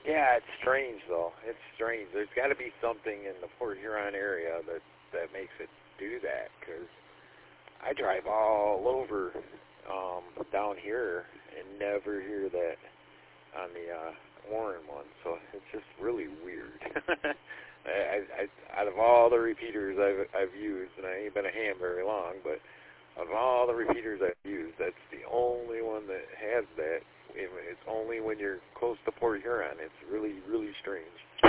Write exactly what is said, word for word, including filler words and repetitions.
Yeah, it's strange though. It's strange. There's got to be something in the Port Huron area that that makes it do that. Because I drive all over um, down here and never hear that on the uh, Warren one. So it's just really weird. I, I, out of all the repeaters I've I've used, and I ain't been a ham very long, but of all the repeaters I've used, that's the only one that has that. It's only when you're close to Port Huron. It's really, really strange.